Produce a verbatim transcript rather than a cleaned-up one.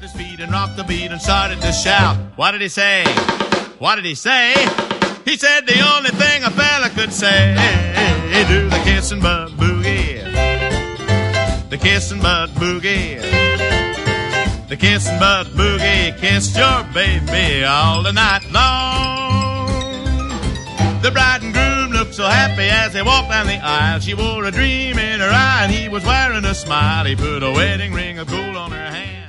stamped his feet and rocked the beat and started to shout. What did he say? What did he say? He said the only thing a fella could say, do the kiss and butt boogie. The kiss and butt boogie. The kiss and butt boogie. Kissed your baby all the night long. The bride and groom looked so happy as they walked down the aisle. She wore a dream in her eye and he was wearing a smile. He put a wedding ring of gold on her hand.